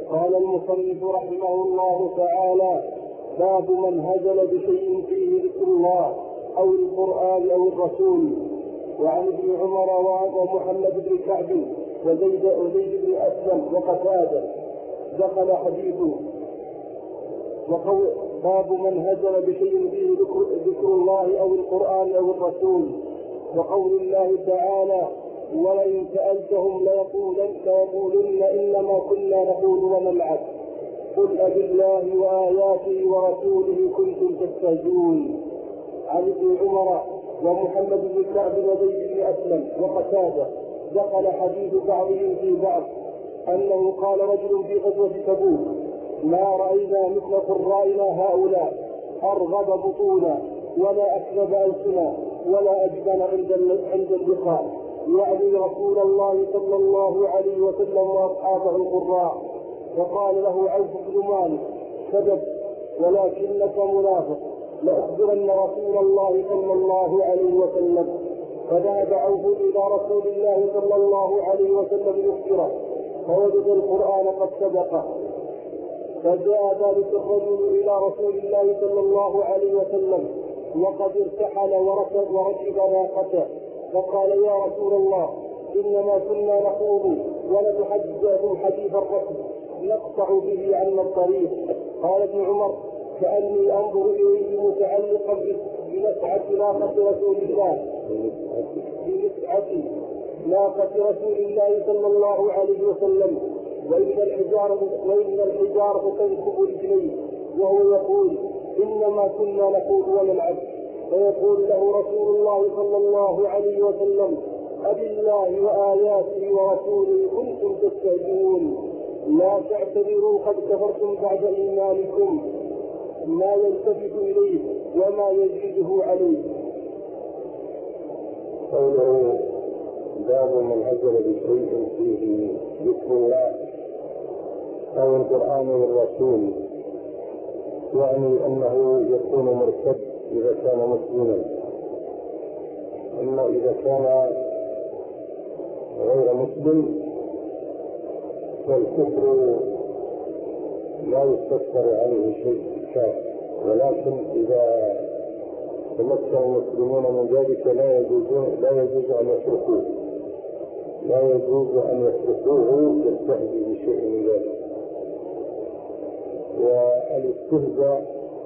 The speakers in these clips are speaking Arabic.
قال المصنف رحمه الله تعالى: باب من هزل بشيء فيه ذكر الله أو القرآن أو الرسول. وعن ابن عمر ومحمد بن كعب وزيد بن أسلم وقتادة دخل حديثه. وقول باب من هزل بشيء فيه ذكر الله أو القرآن أو الرسول. وقول الله تعالى: ولئن سألتهم ليقولن إنما كنا نقول ونلعب قل أبالله وآياته ورسوله كنتم تستهزئون. عن ابن عمر ومحمد بن كعب وزيد بن أسلم وقتادة دخل حديث بعضهم في بعض أنه قال رجل في غزوة تبوك: ما رأينا مثل قرائنا هؤلاء أرغب بطونا ولا أكذب ألسنا ولا أجبن عند اللقاء، يعني رسول الله صلى الله عليه وسلم وأصحابه القراء. فقال له عوف بن مالك: كذب ولكنك منافق، لأخبرن رسول الله صلى الله عليه وسلم. فذهب عوف إلى رسول الله صلى الله عليه وسلم يخبره، فوجد القرآن قد سبقه. فجاء ذلك الرجل إلى رسول الله صلى الله عليه وسلم وقد ارتحل وركب ناقته، فقال: يا رسول الله، إنما كنا نخوض ونتحدث حديث الركب نقطع به عنا الطريق. قال ابن عمر: كأني أنظر إليه متعلقا بنسعة ناقة رسول الله صلى الله عليه وسلم، وإن الحجارة تنكب رجليه وهو يقول: إنما كنا نخوض ونلعب. فيقول له رسول الله صلى الله عليه وسلم: أبالله وآياته ورسوله كنتم تستهزئون، لا تعتذروا قد كفرتم بعد إيمانكم، ما يلتفت إليه وما يزيده عليه. قوله باب من هزل بشيء فيه ذكر الله أو القرآن والرسول، يعني أنه يكون مرتد إذا كان مسلما، أما إذا كان غير مسلم فالكفر لا يستكثر عليه شيء كافر، ولكن إذا تمكن المسلمون من ذلك لا يجوز أن يتركوه يستهزئ بشيء من ذلك. والاستهزاء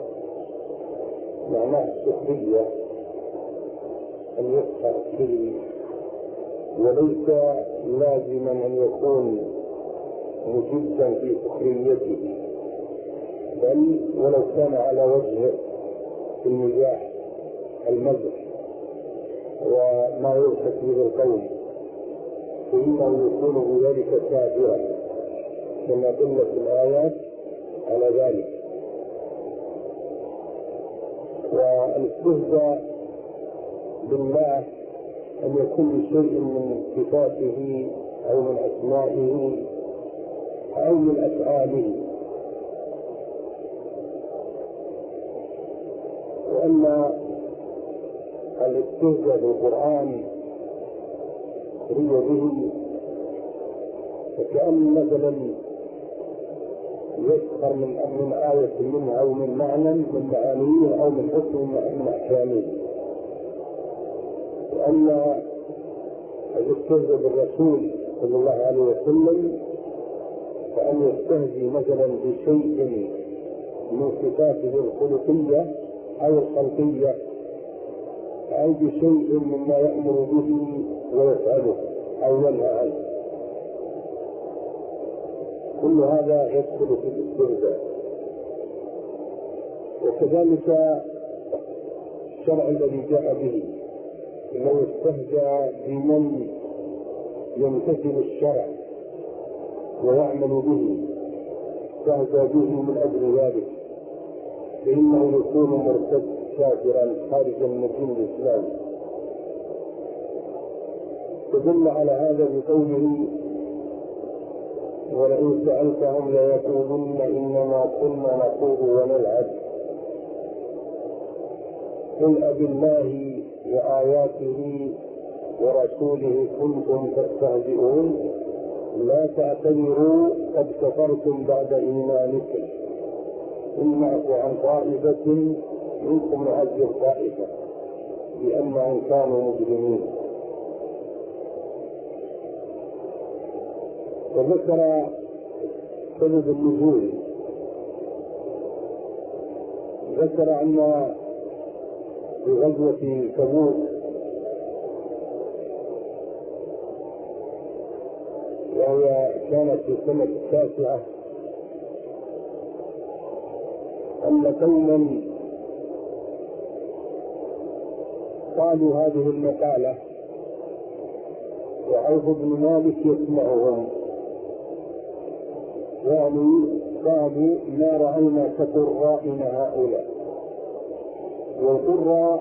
معناه السخرية، أن يسخر به، وليس لازما أن يكون مجدا في سخريته، بل ولو كان على وجه المزاح المزح وما يلفت به القوم فإنه يكون بذلك كافرا، كما دلت الآيات على ذلك. والاستهزاء بالله أن يكون بشيء من صفاته أو من أسمائه أو من أفعاله، وأما الاستهزاء بالقرآن هي به فكأن مثلا يسخر من آية منها أو من معنى من معانيه أو من حكم من أحكامه. وأما الاستهزاء بالرسول صلى الله عليه وسلم فأن يستهزي مثلا بشيء من صفاته الخلقية أو الخلقية أو بشيء مما يأمر به ويفعله أو ينهى عنه، كل هذا يدخل في الاستهزاء. وكذلك الشرع الذي جاء به إنه يستهزأ بمن يمتثل الشرع ويعمل به، استهزأ به من أجل ذلك فإنه يكون مرتد كافرا خارجا من دين الإسلام. تدل على هذا بقوله: ولئن سألتهم ليقولن إنما كنا نخوض ونلعب قل أبالله وآياته ورسوله كنتم تستهزئون. لا تعتذروا قد كفرتم بعد إيمانكم إن نعفو عن طائفة منكم نعذب طائفة بأنهم كانوا مجرمين. وذكر سبب النزول، ذكر أن في غزوة تبوك وهي كانت في السنة 9 أن قوما قالوا هذه المقالة وعوف بن مالك يسمعهم، قالوا ما رأينا كقرائنا هؤلاء. والقراء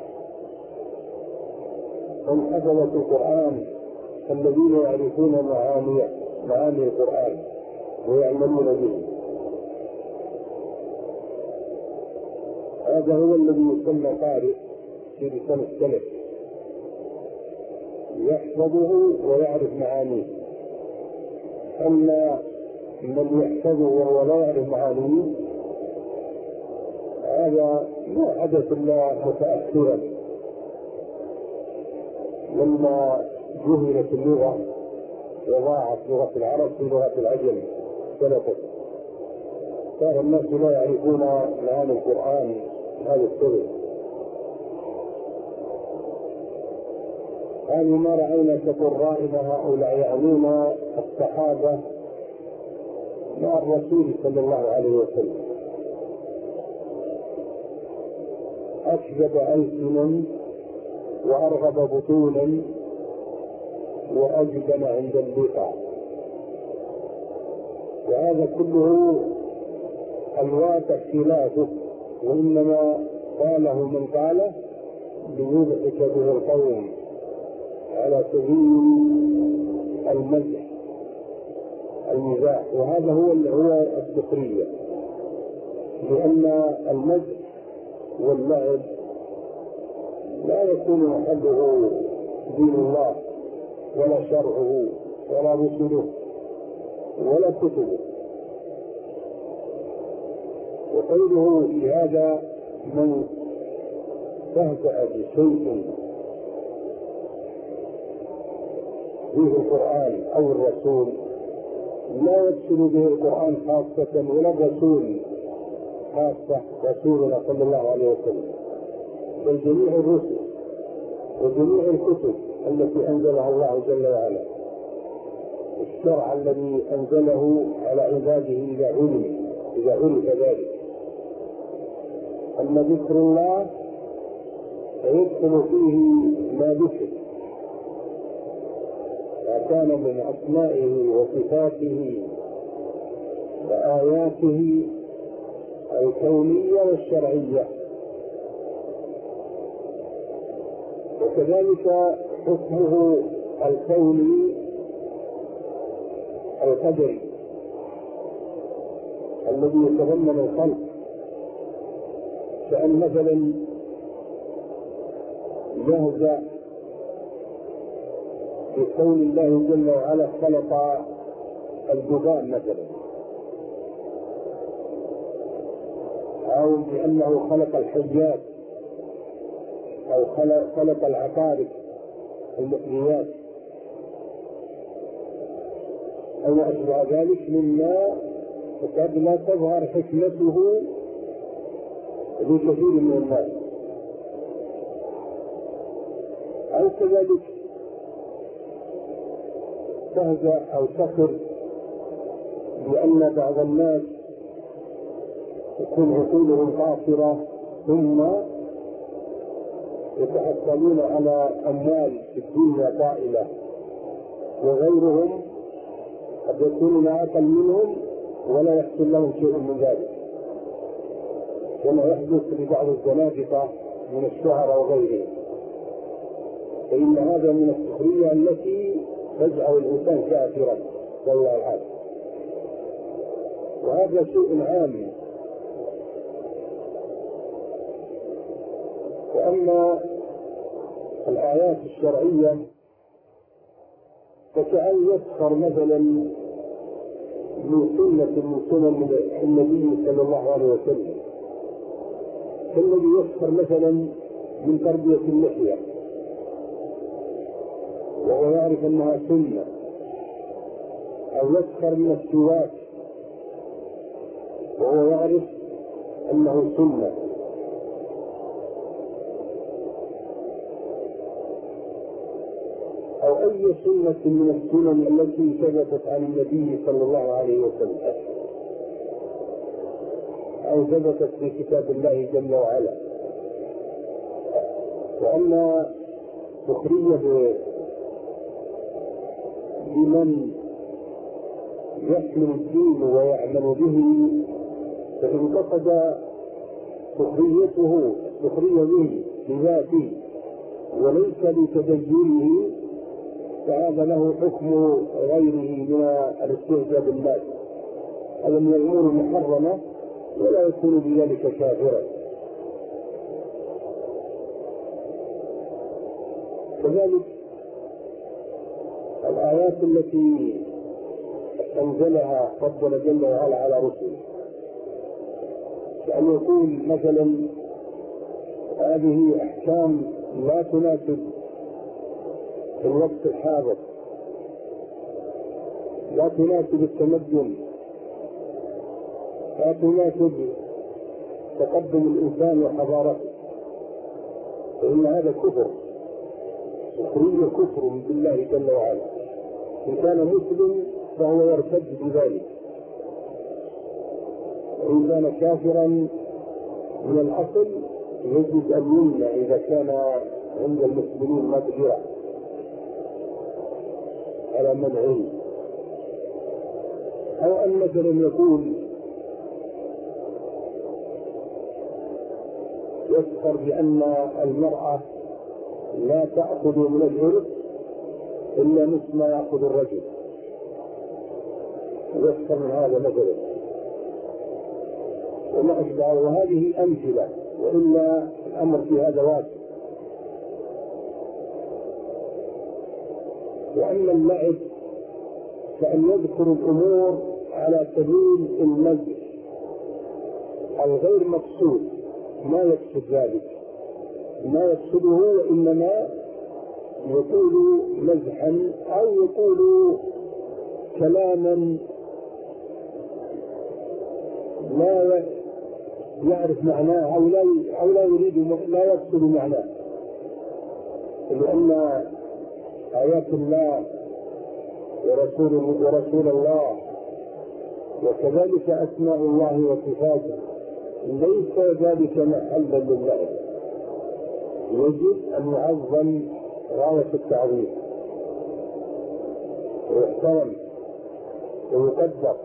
هم حفظة القرآن الذين يعرفون معاني القرآن ويعملون به. هذا هو الذي يسمى قارئ في لسان السلف، يحفظه ويعرف معانيه. أما من يحفظه وهو لا يعرف معانيه هذا ما حدث إلا متأخرا لما جهلت اللغة وضاعت لغة العرب في لغة العجم سلفت، صار الناس لا يعرفون معاني القرآن هذا السبب. قالوا ما رأينا كقرائنا هؤلاء، يعنون الصحابة مع الرسول صلى الله عليه وسلم، أشجب ألسنا وأرغب بطونا وأجبن عند اللقاء. وهذا كله الواقع خلافه، وإنما قاله من قاله ليضحك به القوم على سبيل المزح المزاح، وهذا هو السخرية، لأن المزح واللعب لا يكون محله دين الله ولا شرعه ولا رسله ولا كتبه. وقوله في هذا من استهزأ بشيء فيه القرآن أو الرسول لا يقصد به القرآن خاصة ولا الرسول خاصة، رسولنا صلى الله عليه وسلم، بل جميع الرسل وجميع الكتب التي أنزلها الله جل وعلا، الشرع الذي أنزله على عباده إذا علم ذلك. أما ذكر الله فيدخل فيه ما ذكر، ما كان من أسمائه وصفاته وآياته الكونية والشرعية. وكذلك حكمه الكوني القدري الذي يتضمن الخلق، كأن مثلا يهزأ بقول الله جل وعلا خلق الذباب مثلا، أو بأنه خلق الحيات، أو خلق العقارب المؤذيات أو ما أشبه ذلك مما قد لا تظهر حكمته لكثير من الناس. أو كذلك تهزأ أو تخر بأن بعض الناس تكون عقولهم قاصرة ثم يتحصلون على أموال في الدنيا طائلة، وغيرهم قد يكونون أقل منهم ولا يحصل لهم شيء من ذلك، كما يحدث لبعض الزنادقة من الشعراء وغيرهم. فإن هذا من السخرية التي تجعل الإنسان كافرا والله العافية. وهذا شيء عام. وأما الآيات الشرعية فكأن يسخر مثلا من سنة من سنن النبي صلى الله عليه وسلم، كالذي يسخر مثلا من تربية اللحية وهو يعرف أنها سنة، أو يسخر من السواك وهو يعرف أنه سنة، أو أي سنة من السنن التي ثبتت عن النبي صلى الله عليه وسلم أو ثبتت في كتاب الله جل وعلا. وأما سخرية بمن يحمل الدين ويعمل به، فإن قصد سخرية به بذاته وليس لتدينه فهذا له حكم غيره من الاستهزاء بالناس، هذا من الأمور المحرمة ولا يكون بذلك كافرا. كذلك الآيات التي أنزلها فضل جل وعلا على رسله، كأن يقول مثلا هذه أحكام لا تناسب في الوقت الحاضر، لا تناسب التمدن، لا تناسب تقدم الإنسان وحضارته، فإن هذا كفر، سخرية كفر بالله جل وعلا. إن كان مسلم فهو يرتد بذلك، وإن كان كافرا من الأصل يجب أن يمنع إذا كان عند المسلمين مقدرة على منعه. أو أن مثلا يقول يذكر بأن المرأة لا تأخذ من العرق إلا مثل ما يأخذ الرجل، يذكر من هذا مثلا وما أشبهه، وهذه أمثلة، وإلا الأمر في هذا واسع. وأما اللعب فأن يذكر الأمور على سبيل المزح الغير مقصود، ما يقصد ذلك، ما يقصده، وإنما يقول مزحا أو يقول كلاما لا يعرف معناه أو لا يريد، لا يقصد معناه، لأن آيات الله ورسول الله وكذلك أسماء الله وصفاته ليس ذلك محلا لله، يجب أن يعظم غاية التعظيم ويحترم ويقدر.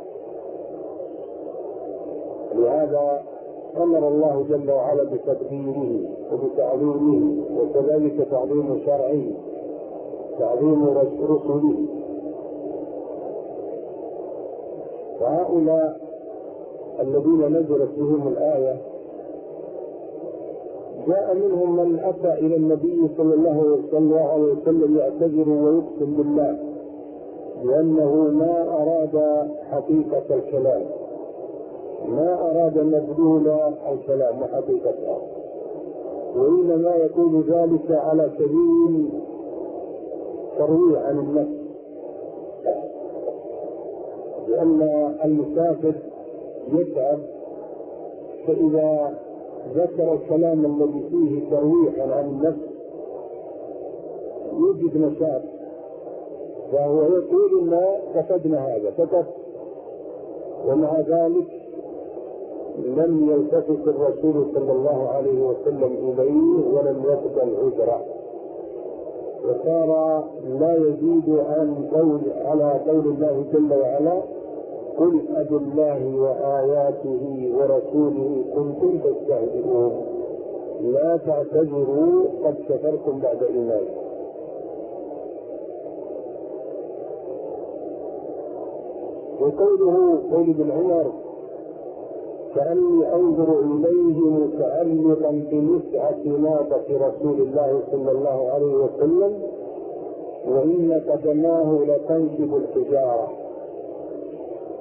لهذا أمر الله جل وعلا بتقديره وبتعظيمه، وكذلك تعظيم شرعه، تعظيم رسله. فهؤلاء الذين نزلت بهم الآية جاء منهم من أتى إلى النبي صلى الله عليه وسلم يعتذر ويقسم بالله لأنه ما أراد حقيقة الكلام، ما أراد مدلول الكلام وحقيقته، وإنما يكون ذلك على سبيل ترويع عن النفس، لأن المسافر يتعب، فإذا ذكر الكلام الذي فيه ترويحا عن النفس يوجد نشاط، فهو يقول ما كتبنا هذا فقط، ومع ذلك لم يلتفت الرسول صلى الله عليه وسلم إليه ولم يقبل عذره، وصار لا يزيد على قول الله جل وعلا قل أبالله وآياته ورسوله كنتم تستهزئون لا تعتذروا قد كفرتم بعد إيمانكم. وقوله قول ابن عمر كأني أنظر إليه متعلقا بمسعة ناقة رسول الله صلى الله عليه وسلم وإن قدماه لتنشب الحجارة،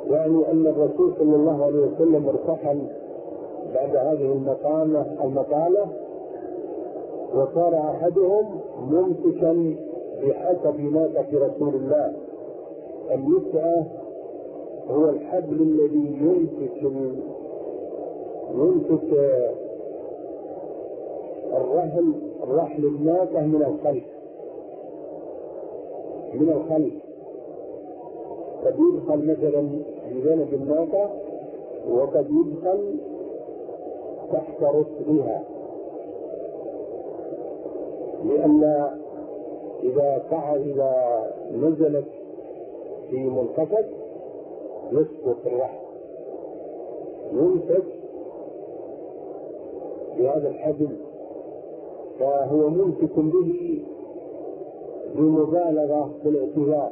يعني أن الرسول صلى الله عليه وسلم ارتحل بعد هذه المقالة، وصار أحدهم ممسكا بحسب ناقة رسول الله. المسعى هو الحبل الذي يمسك الرحل الناقة من الخلف، قد يدخل مثلا بجانب الناقة، وقد يدخل تحت رسلها، لأن إذا نزلت في منخفض يسقط الرحل، يمسك بهذا الحبل، فهو ممسك به بمبالغة في الاعتذار.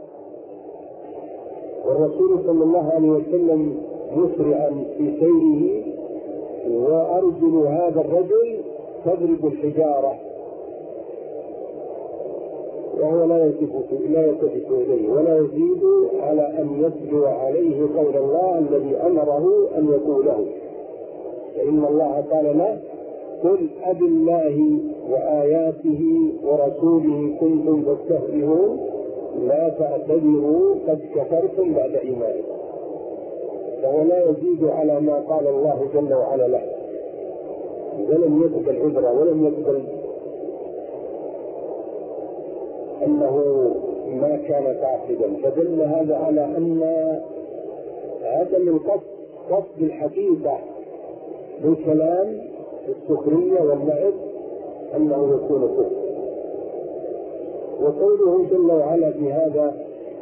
والرسول صلى الله عليه وسلم مسرعا في سيره، وأرجل هذا الرجل تضرب الحجارة، وهو لا يلتفت إليه ولا يزيد على أن يتلو عليه قول الله الذي أمره أن يقوله. فإن الله قال له: قل أبالله وآياته ورسوله كنتم تستهزئون لا تعتذروا قد كفرتم بعد إيمانكم. فهو لا يزيد على ما قال الله جل وعلا له، ولم يقبل عذره، ولم يقبل أنه ما كان تعقدا. فدل هذا على أن عدم القصد الحقيقة بالكلام السخرية واللعب أنه يكون كفر. وقوله جل وعلا في هذا: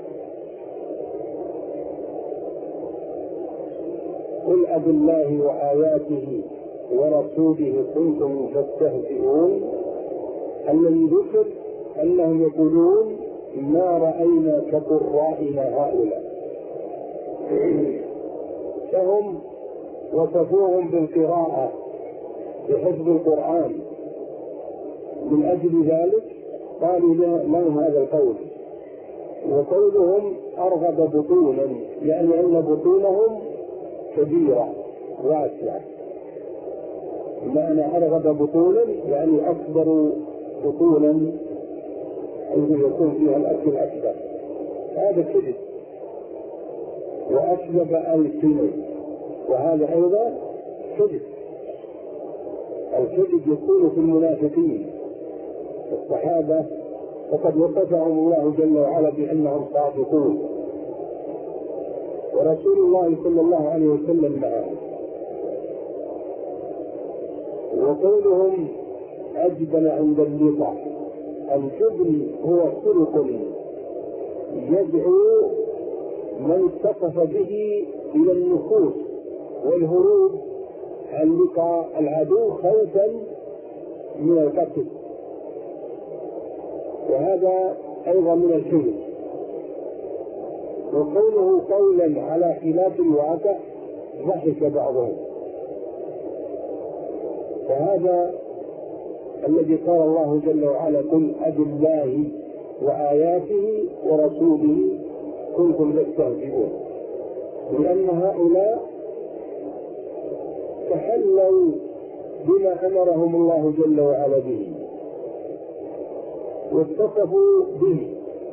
قل أبالله وآياته ورسوله كنتم تستهزئون، الذي ذكر أنهم يقولون: ما رأينا كقرائنا هؤلاء. فهم وصفوهم بالقراءة بحفظ القرآن، من أجل ذلك قالوا لهم هذا القول. وقولهم أرغب بطونا، يعني أن بطونهم كبيرة واسعة. معنى أرغب بطونا يعني أكبر بطونا، حيث يكون فيها الأكل أكبر. هذا كذب. وأشرب ألسنة، وهذا أيضا كذب. الكذب يكون في المنافقين الصحابة، وقد وصفهم الله جل وعلا بأنهم صادقون، ورسول الله صلى الله عليه وسلم معهم. وقولهم أجبن عند اللقاء، الجبن هو خلق يدعو من اتصف به إلى النفوس والهروب عن لقاء العدو خوفا من القتل، وهذا أيضا من الكذب. وقوله قولا على خلاف الواقع ضحك بعضهم، فهذا الذي قال الله جل وعلا: قل أبالله وآياته ورسوله كنتم تستهزئون، لأن هؤلاء تحلوا بما أمرهم الله جل وعلا به واتصفوا به،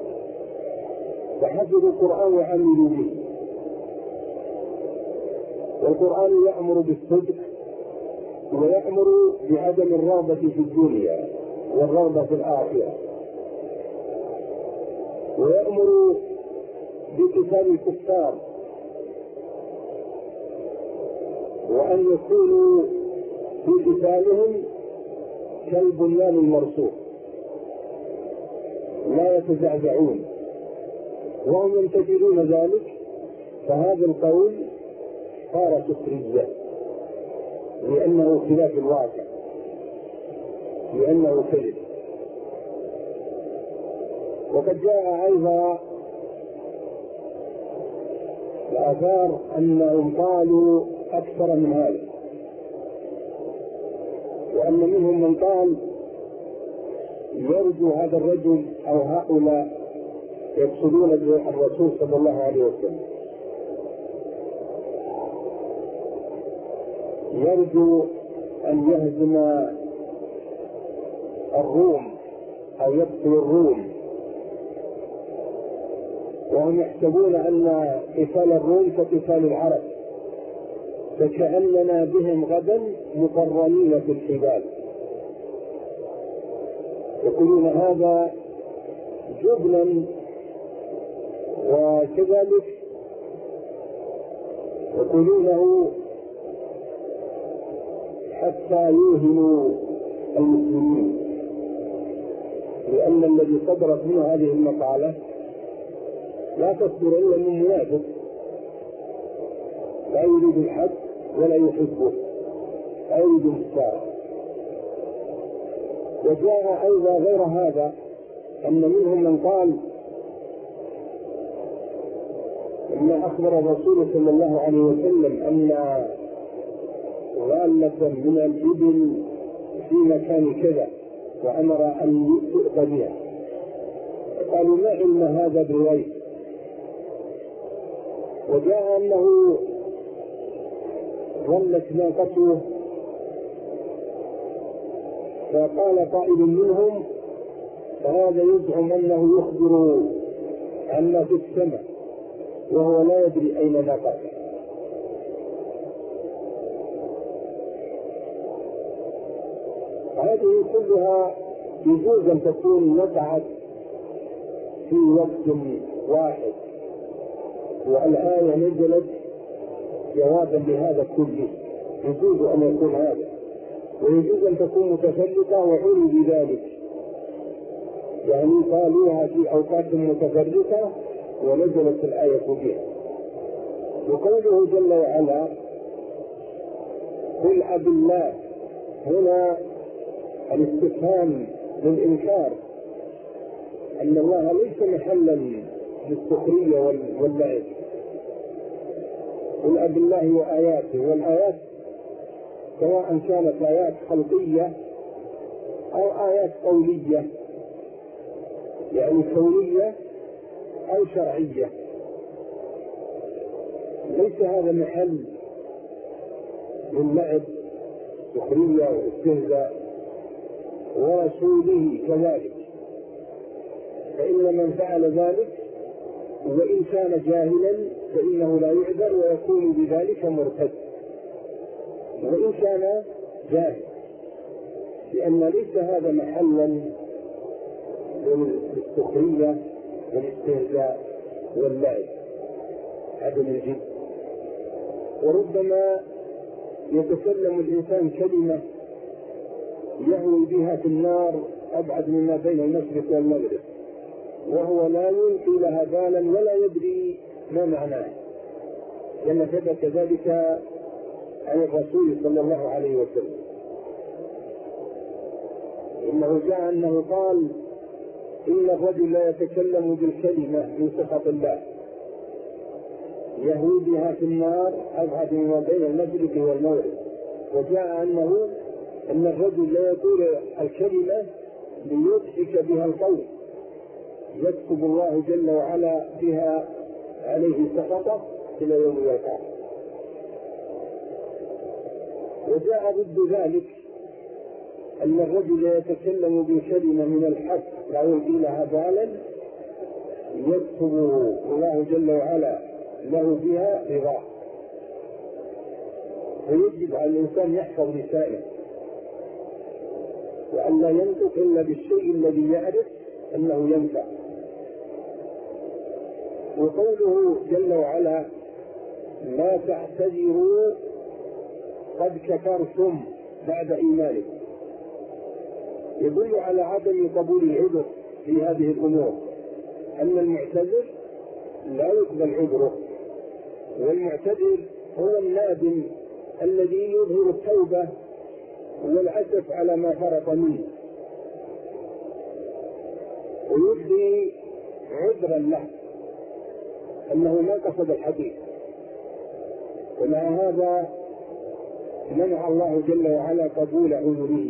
فحفظوا القرآن وعملوا به. والقرآن يأمر بالصدق، ويأمر بعدم الرغبة في الدنيا والرغبة في الآخرة، ويأمر بقتال الكفار، وأن يكونوا في قتالهم كالبنيان المرصوص لا يتزعزعون، وهم ينتظرون ذلك. فهذا القول صار سخريا، لأنه خلاف الواقع، لأنه كذب. وقد جاء أيضا الآثار أنهم قالوا أكثر من هذا، وأن منهم من قال: يرجو هذا الرجل أو هؤلاء يقصدون الرسول صلى الله عليه وسلم، يرجو أن يهزم الروم أو يقتل الروم، وهم يحسبون أن قتال الروم كقتال العرب، فكأننا بهم غدا مقرنين في الحبال. يقولون هذا جبنا، وكذلك يقولونه حتى يوهنوا المسلمين، لأن الذي صدرت منه هذه المقالة لا تصدر إلا من منافق لا يريد الحق ولا يحبه، لا يريد الإسلام. وجاء أيضا غير هذا أن منهم من قال إن أخبر الرسول صلى الله عليه وسلم أن غالة من الإبل في مكان كذا وأمر أن يؤخذ بها، قالوا ما علم هذا بالغيب. وجاء أنه ظلت ناقته، فقال قائل منهم فهذا يزعم أنه يخبر عما في السماء وهو لا يدري أين ناقته. هذه كلها يجوز أن تكون وقعت في وقت واحد، والآية نزلت جوابا لهذا كله، يجوز أن يكون هذا، ويجوز أن تكون متفرقة وعلوا بذلك، يعني قالوها في أوقات متفرقة ونزلت الآية بها. وقوله جل وعلا قل أب الله، هنا الاستفهام للإنكار، أن الله ليس محلا للسخرية واللعب. قل أب الله وآياته، والآيات سواء كانت آيات خلقية أو آيات قولية، يعني كونية أو شرعية، ليس هذا محل للعب سخرية واستهزاء. ورسوله كذلك، فإن من فعل ذلك وإن كان جاهلا فإنه لا يعذر ويكون بذلك مرتد، وإن كان جاهل، لأن ليس هذا محلا للسخرية والاستهزاء واللعب، عدم الجد. وربما يتكلم الإنسان كلمة يهوي بها في النار أبعد مما بين المشرق والمغرب، وهو لا يلقي لها بالا ولا يدري ما معناه، لأن ثبت ذلك عن الرسول صلى الله عليه وسلم. إنه جاء أنه قال إن الرجل لا يتكلم بالكلمة من سخط الله يهوي بها في النار أبعد مما بين المشرق والمغرب. وجاء أن الرجل لا يقول الكلمة ليضحك بها القوم يكتب الله جل وعلا بها عليه سخطه إلى يوم القيامة. وجاء ضد ذلك أن الرجل يتكلم بكلمة من الحق لا يلقي لها بالا يكتب الله جل وعلا له بها رضاه. فيجب على الإنسان يحفظ لسانه وأن لا ينطق إلا بالشيء الذي يعرف أنه ينفع. وقوله جل وعلا لا تعتذروا قد كفرتم بعد إيمانكم يدل على عدم قبول العذر في هذه الأمور، أن المعتذر لا يقبل عذره، والمعتذر هو النادم الذي يظهر التوبة والعسف على ما فرط منه ويبدي عذرا له أنه ما قصد الحديث. ومع هذا منع الله جل وعلا قبول عذره.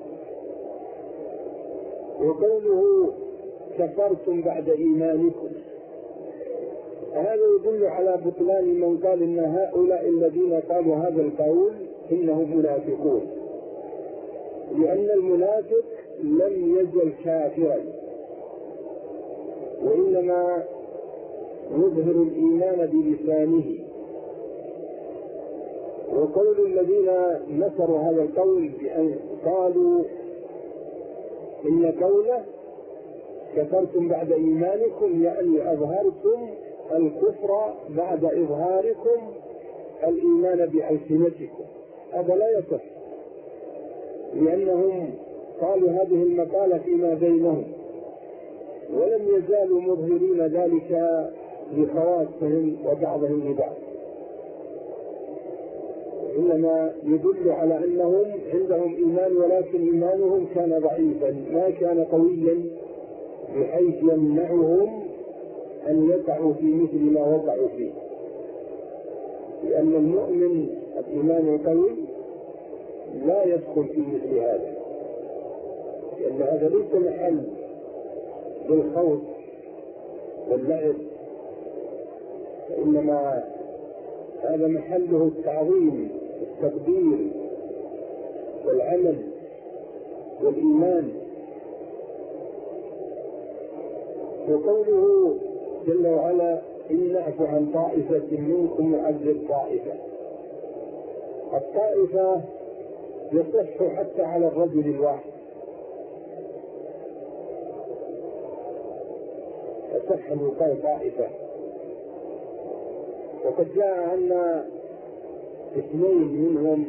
وقوله كفرتم بعد إيمانكم هذا يدل على بطلان من قال إن هؤلاء الذين قالوا هذا القول ولكنهم منافقون، لأن المنافق لم يزل كافرا، وإنما يظهر الإيمان بلسانه. وقول الذين نصروا هذا القول بأن قالوا إن قوله كفرتم بعد إيمانكم، يعني أظهرتم الكفر بعد إظهاركم الإيمان بألسنتكم، هذا لا يصح، لأنهم قالوا هذه المقالة فيما بينهم ولم يزالوا مظهرين ذلك لخواصهم وبعضهم لبعض، إنما يدل على أنهم عندهم إيمان، ولكن إيمانهم كان ضعيفا ما كان قويا بحيث يمنعهم أن يقعوا في مثل ما وقعوا فيه، لأن المؤمن الإيمان القوي لا يدخل في مثل هذا، لأن هذا ليس محل للخوض واللعب، وإنما هذا محله التعظيم والتقدير والعمل والإيمان. وقوله جل وعلا إن نعفو عن طائفة منكم نعذب طائفة، الطائفة يصح حتى على الرجل الواحد، يصح أن يقال طائفة. وقد جاء أن اثنين منهم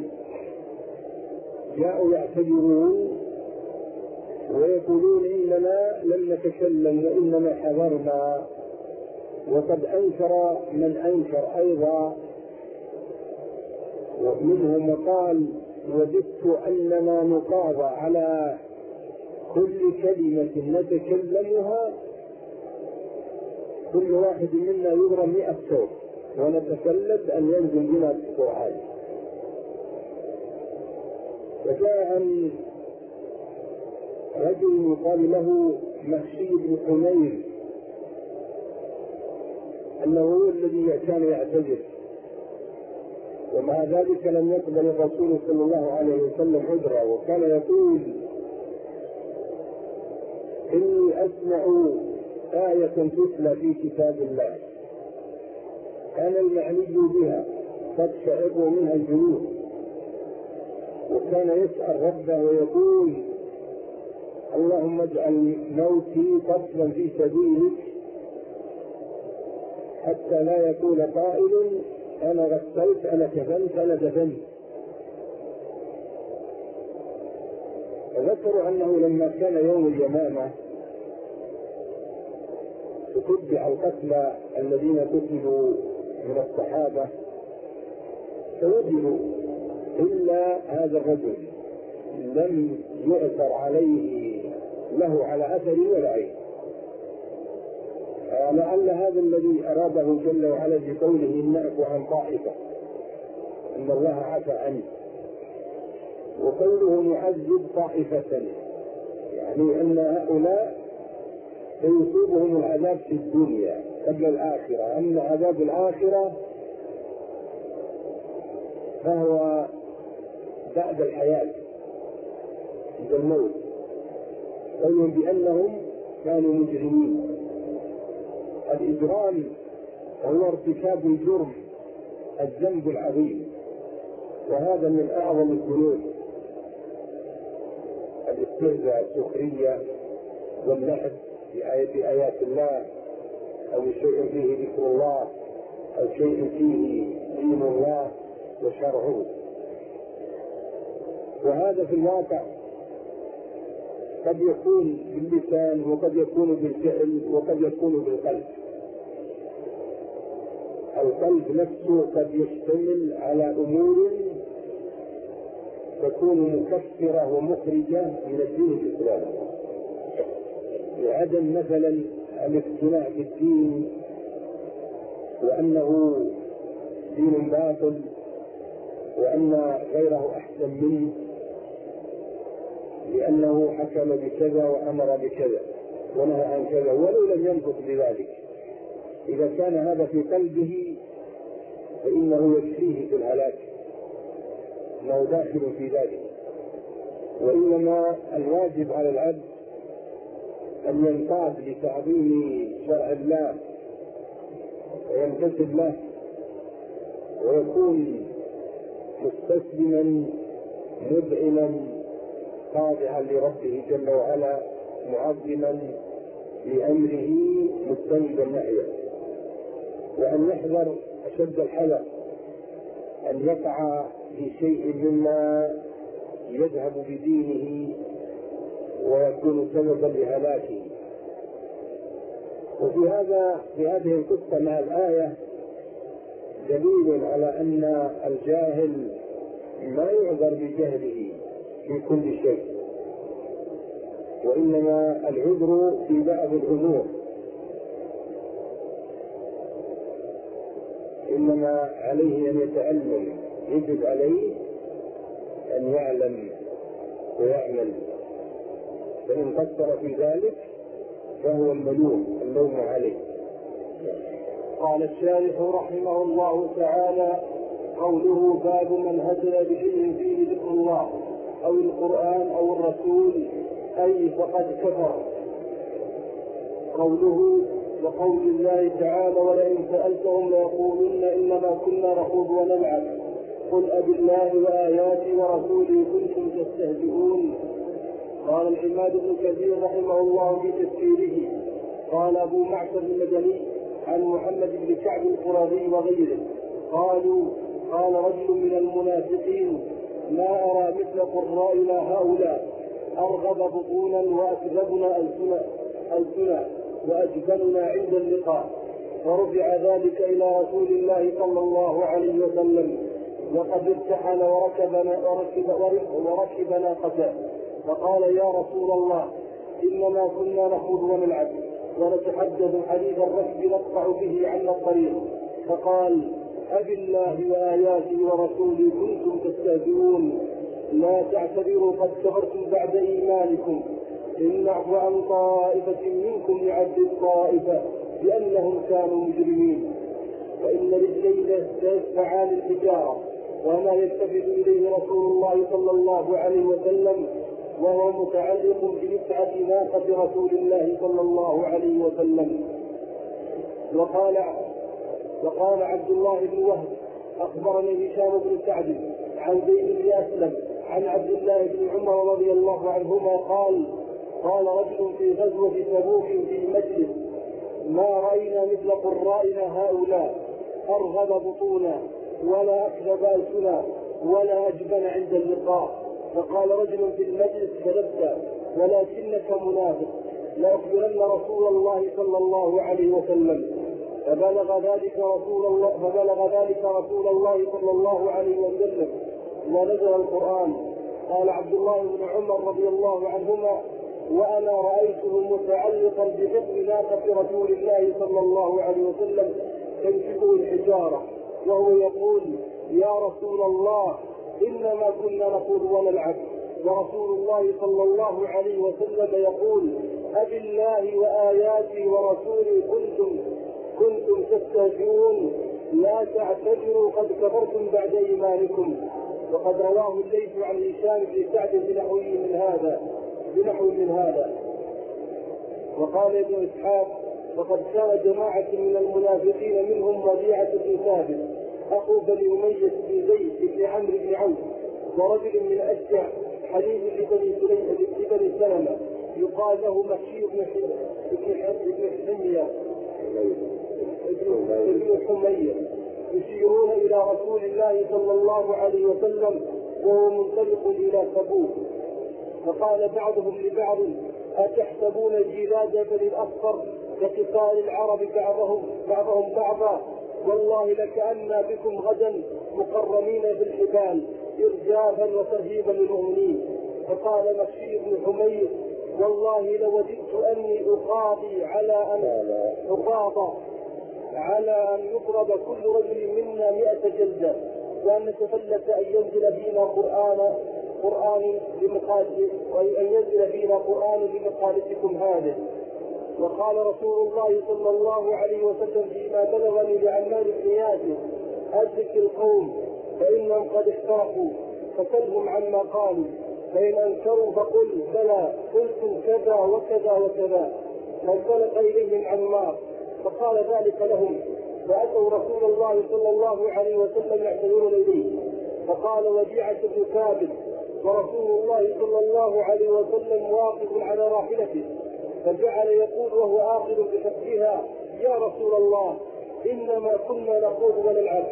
جاءوا يعتذرون ويقولون إننا لم نتكلم وإنما حضرنا، وقد أنكر من أنكر أيضا، ومنهم وقال وددت أننا نقاضى على كل كلمة نتكلمها، كل واحد منا يضرب 100 صوت ونتكلم أن ينزل بنا القرآن. وجاء رجل يقال له مخشي بن حمير أنه هو الذي كان يعتذر، ومع ذلك لم يقبل الرسول صلى الله عليه وسلم عذره، وكان يقول إني أسمع آية تتلى في كتاب الله كان المعني بها قد شعروا منها الجنود، وكان يسأل ربه ويقول اللهم اجعل موتي قتلا في سبيلك حتى لا يقول قائل أنا غسلت أنا كفنت أنا دفنت. وذكروا أنه لما كان يوم اليمامة تتبع القتلى الذين قتلوا من الصحابة فوجدوا إلا هذا الرجل لم يؤثر عليه له على أثر ولا عين، لعل هذا الذي أراده جل وعلا بقوله إن نعفو عن طائفة إن الله عفى عنه، وقوله نعذب طائفة يعني أن هؤلاء سيصيبهم العذاب في الدنيا قبل الآخرة، أما عذاب الآخرة فهو بعد الحياة عند الموت. قولهم بأنهم كانوا مجرمين، الإجرام هو ارتكاب الجرم الذنب العظيم، وهذا من أعظم الذنوب، الاستهزاء السخرية واللعب بآيات الله أو شيء فيه ذكر الله أو شيء فيه دين الله وشرعه. وهذا في الواقع قد يكون باللسان وقد يكون بالفعل وقد يكون بالقلب. القلب نفسه قد يشتمل على أمور تكون مكفرة ومخرجة من الدين الإسلامي، لعدم مثلا الاقتناع بالدين وأنه دين باطل وأن غيره أحسن منه لأنه حكم بكذا وأمر بكذا ونهى عن كذا ولو لم ينطق بذلك. إذا كان هذا في قلبه فإنه يكفيه في الهلاك، أنه داخل في ذلك، وإنما الواجب على العبد أن ينقاد لتعظيم شرع الله ويمتثل له ويكون مستسلما مذعنا خاضعا لربه جل وعلا معظما لأمره مجتنبا نهيه، وأن يحذر أشد الحذر أن يقع في شيء مما يذهب بدينه ويكون سببا لهلاكه. وفي هذه القصة مع الآية دليل على أن الجاهل ما يعذر بجهله في كل شيء، وإنما العذر في بعض الأمور، إنما عليه أن يتعلم، يجب عليه أن يعلم ويعمل، فإن قصر في ذلك فهو اللوم عليه. قال الشارح رحمه الله تعالى: قوله باب من هزل بشيء فيه ذكر الله أو القرآن أو الرسول أي فقد كفر. قوله وقول الله تعالى: ولئن سألتهم ليقولن إنما كنا نخوض ونلعب قل أبالله وآياته ورسوله كنتم تستهزئون. قال العماد بن كثير رحمه الله في تفسيره: قال أبو معشر المدني عن محمد بن كعب القرظي وغيره قالوا: قال رجل من المنافقين: ما أرى مثل قرائنا هؤلاء أرغب بطونا وأكذبنا ألسنا وأجبننا عند اللقاء. فرفع ذلك إلى رسول الله صلى الله عليه وسلم وقد ارتحل وركب ناقته، فقال: يا رسول الله، إنما كنا نخوض ونلعب ونتحدث حديث الركب نقطع به عنا الطريق. فقال: أبالله وآياته ورسوله كنتم تستهزئون، لا تعتذروا قد كفرتم بعد إيمانكم، إن نعفو عن طائفة منكم نعذب طائفة لأنهم كانوا مجرمين. وإن رجليه ليدفعان الحجارة، وما يلتفت إليه رسول الله صلى الله عليه وسلم وهو متعلق بمتعة ناقة رسول الله صلى الله عليه وسلم. وقال عبد الله بن وهب: أخبرني هشام بن سعد عن زيد بن أسلم عن عبد الله بن عمر رضي الله عنهما قال رجل في غزوة تبوك في مجلس: ما رأينا مثل قرائنا هؤلاء أرغب بطونا ولا أكذب ألسنا ولا أجبن عند اللقاء. فقال رجل في المجلس: كذبت ولكنك منافق، لأخبرن رسول الله صلى الله عليه وسلم. فبلغ ذلك رسول الله صلى الله عليه وسلم ونزل القرآن. قال عبد الله بن عمر رضي الله عنهما: وأنا رأيته متعلقا بحكم ناقة رسول الله صلى الله عليه وسلم تمسكه الحجارة وهو يقول: يا رسول الله، إنما كنا نخوض ونلعب، ورسول الله صلى الله عليه وسلم يقول: أبالله وآياته ورسوله كنتم تستهزئون، لا تعتذروا قد كفرتم بعد إيمانكم. وقد رواه الليث عن هشام بن سعد بنحو من هذا. وقال ابن إسحاق: وقد كان جماعة من المنافقين منهم ربيعة بن ثابت أخو بني أمية بن زيد بن عمرو بن عوف، ورجل من أشجع حليف لبني سلمة يقال له مكي بن حمية، يشيرون إلى رسول الله صلى الله عليه وسلم وهو منطلق إلى تبوك. فقال بعضهم لبعض: أتحسبون جلاد بني الأصفر كقتال العرب بعضهم بعضا، والله لكأنا بكم غدا مقرمين في الحبال إرجافا وترهيبا للمؤمنين. فقال مكي بن حمير: والله لوددت أني أقاضي على أن يضرب كل رجل منا 100 جلدة، وأن نتفلت أن ينزل فينا قرآن لمقالتكم هذه. وقال رسول الله صلى الله عليه وسلم فيما بلغني لعمار بن ياسر: أدرك القوم فإنهم قد احترقوا، فسلهم عما قالوا، فإن أنكروا فقل بلى قلتم كذا وكذا وكذا. فانطلق إليهم عمار فقال ذلك لهم، فأتوا رسول الله صلى الله عليه وسلم يعتذرون إليه، فقال وديعة بن ثابت ورسول الله صلى الله عليه وسلم واقف على راحلته، فجعل يقول وهو آخذ بحقها يا رسول الله إنما كنا نخوض ونلعب.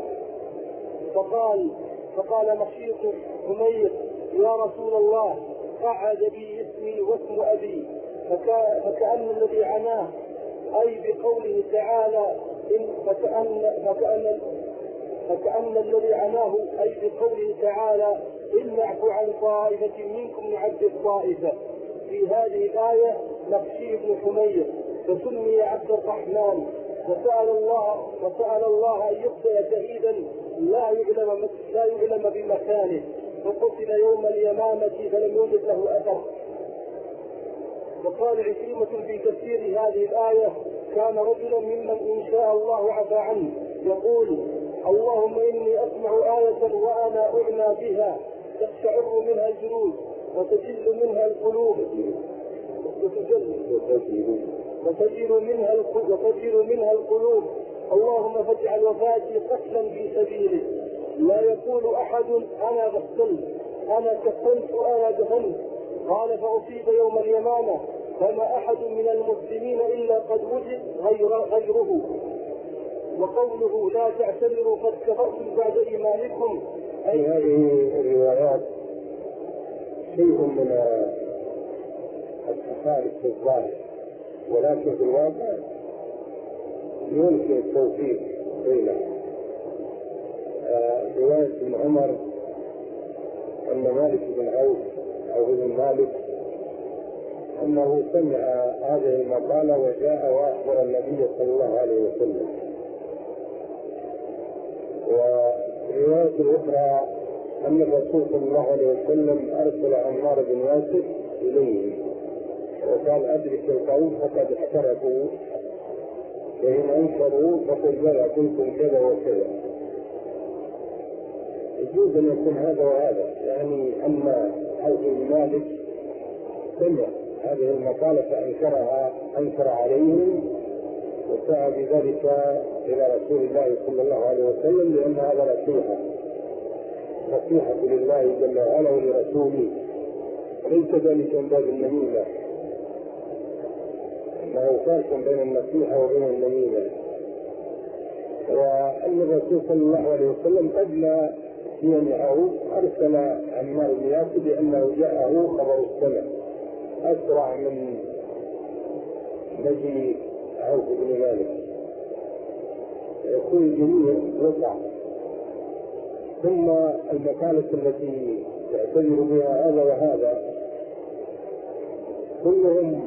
فقال مخيط حمير يا رسول الله قعد بي اسمي واسم أبي، فكأن الذي عناه أي بقوله تعالى فكأن الذي عناه أي بقوله تعالى إن نعفو عن طائفة منكم نعذب طائفة. في هذه الآية مخشي بن حمير فسمي عبد الرحمن، وسأل الله أن يقتل شهيدا لا يعلم بمكانه، فقتل يوم اليمامة فلم يوجد له أثر. وقال عكرمة في تفسير هذه الآية كان رجلا ممن إن شاء الله عفى عنه يقول اللهم إني أسمع آية وأنا أعنى بها تقشعر منها الجلود وتجل منها القلوب وتجل منها القلوب، اللهم فاجعل وفاتي قتلا في سبيلك، لا يقول أحد أنا غسلت أنا كفنت أنا دفنت. قال فأصيب يوم اليمامة فما أحد من المسلمين إلا قد وجد غيره. وقوله لا تعتذروا قد كفرتم بعد إيمانكم، أي هذه الروايات شيء من التخالف في الظاهر، ولكن في الواقع يمكن التوفيق بينه. رواية ابن عمر أن مالك بن عوف أو ابن مالك أنه سمع هذه المقالة وجاء وأخبر النبي صلى الله عليه وسلم. ورواية الأخرى أن الرسول صلى الله عليه وسلم أرسل عمار بن ياسر إليه وقال أدرك القوم فقد احترقوا، فإن أنكروا فقل بلى قلتم كذا وكذا. يجوز أن يكون هذا وهذا، يعني أن عوف بن مالك سمع هذه المقالة فأنكر عليهم وسعى بذلك إلى رسول الله صلى الله عليه وسلم، لأن هذا نصيحة لله جل وعلا ولرسوله، وليس ذلك من باب النميمة، انه فرق بين النصيحة وبين النميمة. وأن الرسول صلى الله عليه وسلم قبل يمنعه أرسل عمار بن ياسر لأنه جاءه خبر السمع أسرع من مجيء عوف بن مالك، يكون الجميع وقع. ثم المقالة التي يعتذر بها هذا وهذا كلهم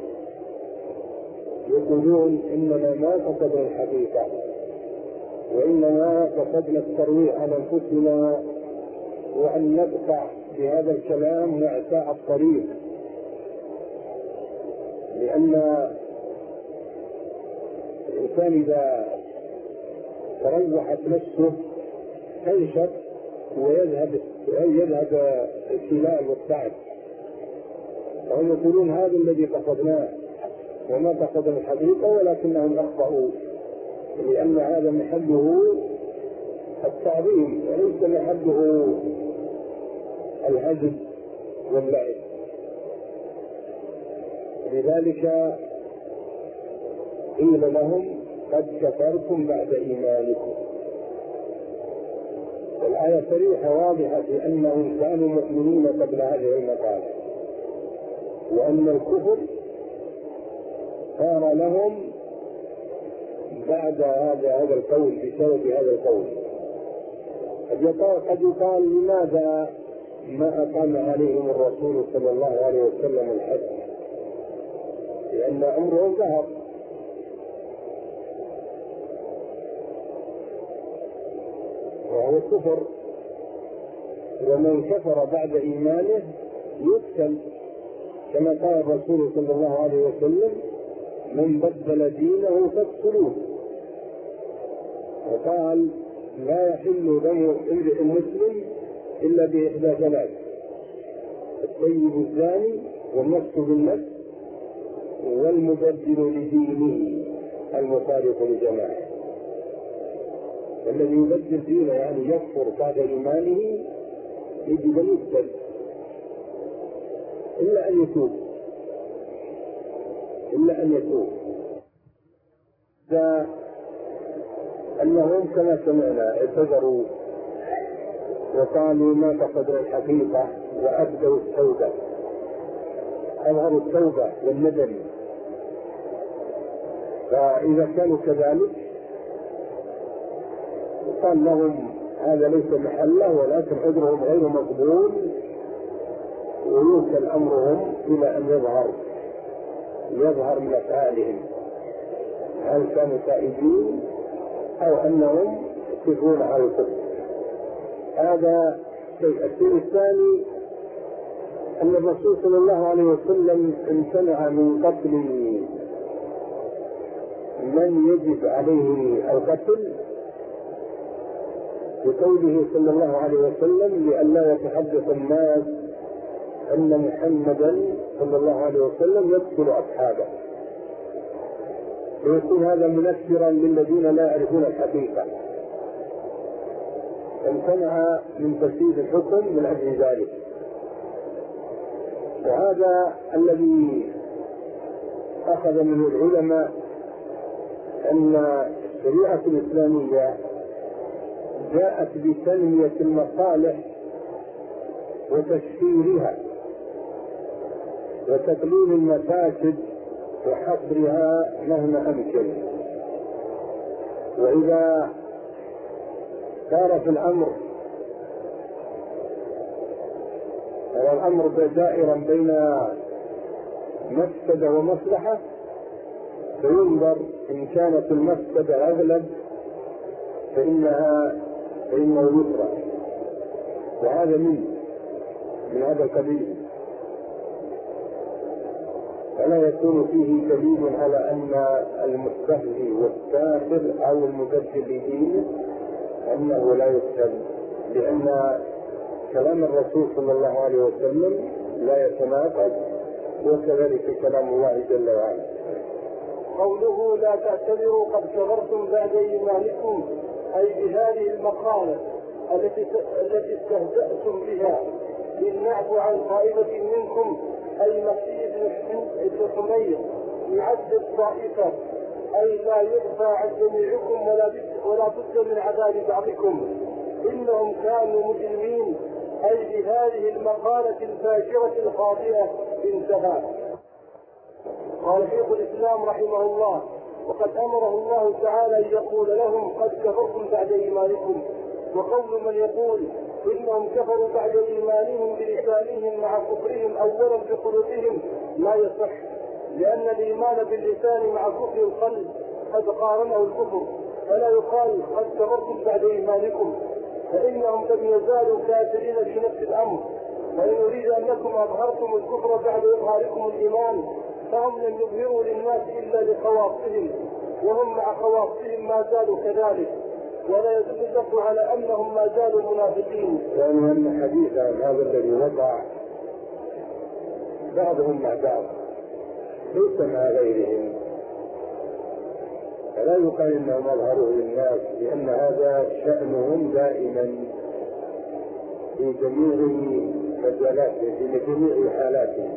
يقولون إننا ما فقدنا الحقيقة، وإنما فقدنا الترويح عن أنفسنا وأن نقطع بهذا الكلام وإعطاء الطريق، لأن الإنسان إذا تروحت نفسه تنشط ويذهب السلال والتعب. وهم يقولون هذا الذي فقدناه وما فقدنا الحقيقة، ولكنهم أخطأوا، لأن هذا محله التعظيم وليس محله الهزل واللعب. لذلك قيل لهم قد كفرتم بعد إيمانكم. الآية صريحة واضحة في أنهم كانوا مؤمنين قبل هذه المقالة، وأن الكفر صار لهم بعد هذا القول بسبب هذا القول. قد يقال لماذا ما أقام عليهم الرسول صلى الله عليه وسلم الحد؟ لأن أمرهم ذهب، وهو الكفر، ومن كفر بعد إيمانه يقتل، كما قال الرسول صلى الله عليه وسلم من بدل دينه فاقتلوه. وقال لا يحل دم امرئ مسلم إلا بإحدى ثلاث: الطيب الزاني، والنفس بالنفس، والمبدل لدينه المفارق لجماعه. الذي يبدل دينه يعني يكفر بعد إيمانه يجب أن يقتل إلا أن يتوب. فأنهم كما سمعنا اعتذروا وقالوا ما فقدوا الحقيقة وأبدوا التوبة، أظهروا التوبة والندم. فإذا كانوا كذلك قال لهم هذا ليس محله، ولكن عذرهم غير مقبول، ويوكل أمرهم إلى أن يظهر من أفعالهم هل كانوا تائبين أو أنهم يصرون على الكفر. هذا شيء. الشيء الثاني أن الرسول صلى الله عليه وسلم امتنع من قتل من يجب عليه القتل بقوله صلى الله عليه وسلم لئلا يتحدث الناس أن محمدا صلى الله عليه وسلم يقتل أصحابه، ويكون هذا منفرا للذين لا يعرفون الحقيقة. امتنع من تنفيذ الحكم من أجل ذلك. وهذا الذي أخذ منه العلماء أن الشريعة الإسلامية جاءت بتنمية المصالح وتشفيرها وتقليل المفاسد وحصرها مهما أمكن. وإذا صار في الأمر دائرا بين مفسدة ومصلحة فينظر إن كانت المفسدة أغلب فإنه يترك، وهذا من هذا القبيل. فلا يكون فيه دليل على أن المستهزئ والكافر أو المبدل لدينه أنه لا يقتل، لأن كلام الرسول صلى الله عليه وسلم لا يتناقض، وكذلك كلام الله جل وعلا. قوله لا تعتذروا قد كفرتم بعد إيمانكم، أي بهذه المقالة التي استهزأتم بها، إن نعفو عن طائفة منكم، أي مسيح بن حمير يعذب طائفة، أي لا يعفى عن جميعكم ولا بد من عذاب بعضكم، إنهم كانوا مجرمين، أي بهذه المقالة الفاجرة الخاطئة. انتهى. قال شيخ الإسلام رحمه الله: وقد أمره الله تعالى أن يقول لهم قد كفرتم بعد إيمانكم. وقول من يقول إنهم كفروا بعد إيمانهم بلسانهم مع كفرهم أولا بقلوبهم لا يصح، لأن الإيمان باللسان مع كفر القلب قد قارنه الكفر، فلا يقال قد كفرتم بعد إيمانكم، فإنهم لم يزالوا كافرين في نفس الأمر. وإن يريد أنكم أظهرتم الكفر بعد إظهاركم الإيمان فهم لم يظهروا للناس إلا لخواصهم، وهم مع خواصهم ما زالوا كذلك، ولا يدل النص على أنهم ما زالوا منافقين. يعني أن حديثهم هذا الذي وضع بعضهم مع بعض ليس مع غيرهم، فلا يقال إنهم أظهروا للناس، لأن هذا شأنهم دائما في جميع مجالاتهم في جميع حالاتهم.